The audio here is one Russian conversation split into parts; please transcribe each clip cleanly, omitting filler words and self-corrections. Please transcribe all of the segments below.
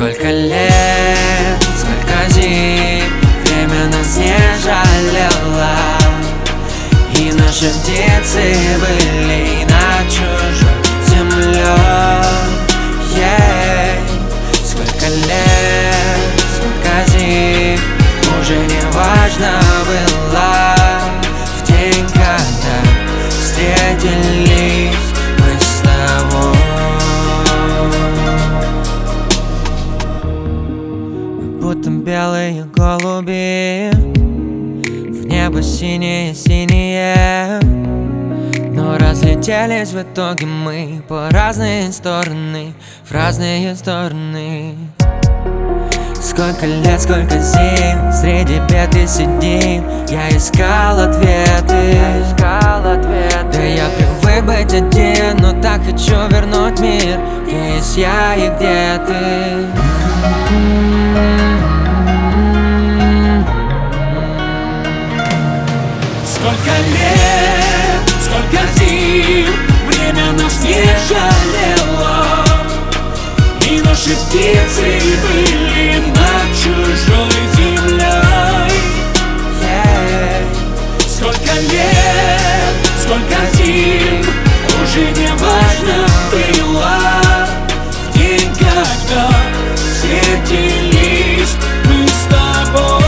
Сколько лет, сколько зим, время нас не жалело, и наши птицы были над чужой землей. Сколько лет, сколько зим, уже не важно было в день, когда встретились мы с тобой. Мы будто белые голуби, в небо синее-синее, но разлетелись в итоге мы по разные стороны, в разные стороны. Сколько лет, сколько зим, среди бед и седин я искал ответы. Да я привык быть один, но так хочу вернуть мир, где есть я и где ты. Сколько лет, сколько зим, время нас не жалело, и наши птицы были над чужой землей. Сколько лет, сколько зим, уже не важно было в день, когда встретились мы с тобой.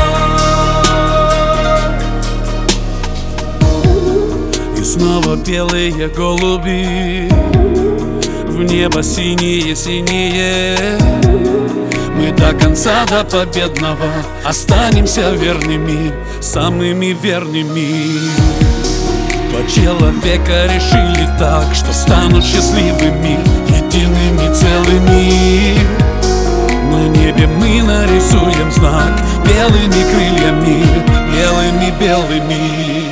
И снова белые голуби, в небо синее-синее. Мы до конца, до победного останемся верными, самыми верными. Два человека решили так, что станут счастливыми, едиными целыми. На небе мы нарисуем знак белыми крыльями, белыми-белыми.